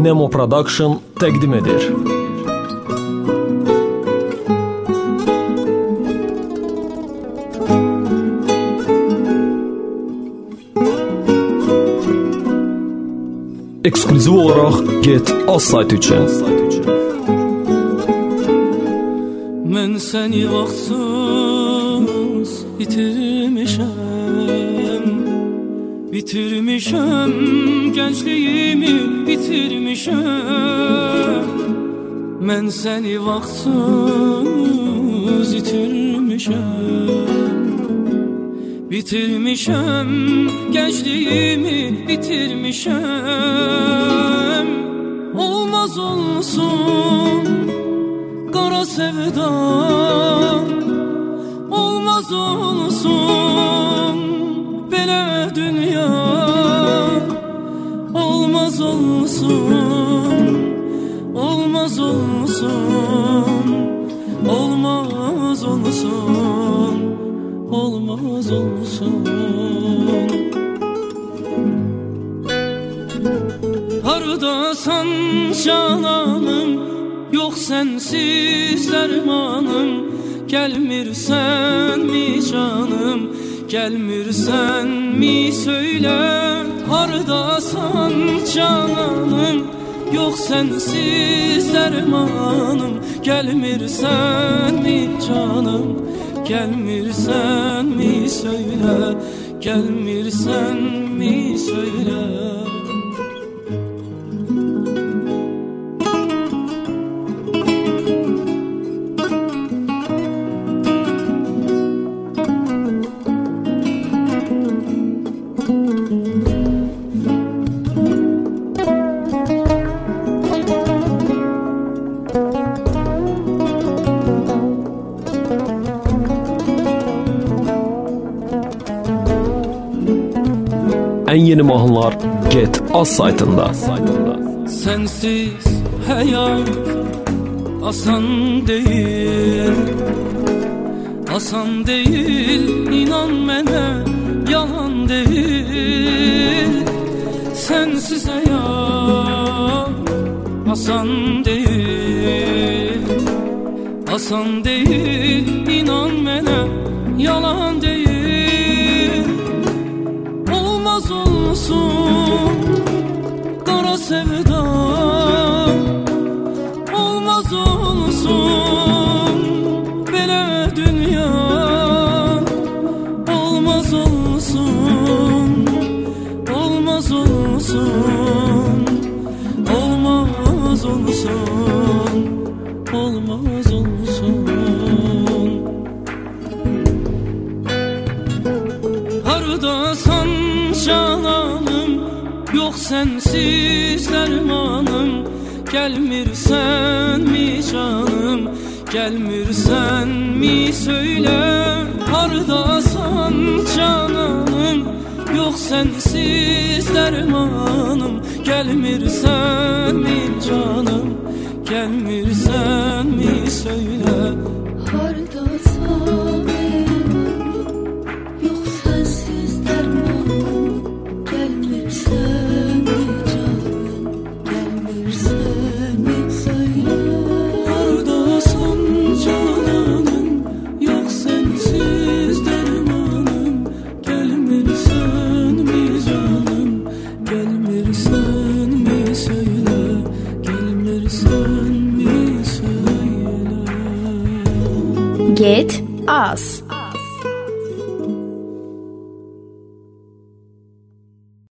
Nemo Production təqdim edir. Ekskluziv olaraq Get Az saytı üçün. Mən səni vaxtsız bitirmişəm, gəncliyimi bitirmişəm. Mən səni vaxtsız bitirmişəm, gəncliyimi bitirmişəm. Olmaz olsun qara sevda, olmaz olsun belə dünya. Olmaz olsun, olmaz olsun, olmaz olsun, olmaz olsun. Hardasan cananım, yox sensiz dermanım. Gelmirsen mi canım, gelmirsen mi söyle. Hardasan cananım, yox sensiz dermanım. Gelmirsen mi canım, gelmirsen mi söyle. Gelmirsen mi söyle. En yeni mahnılar Get Az saytında. Sensiz hayat asan değil, asan değil. İnan mənə yalan değil. Sensiz hayat asan değil, asan değil. İnan mənə yalan değil. Olmaz olsun qara sevda, olmaz olsun belə dünya. Olmaz olsun, olmaz olsun, olmaz olsun, olmaz olsun. Hardasan cananım, yox sensiz dermanım. Gelmirsen mi canım, gelmirsen mi söyle. Hardasan cananım, yox sensiz dermanım. Gelmirsen mi canım, gelmirsen mi söyle. Hardasan Get Az.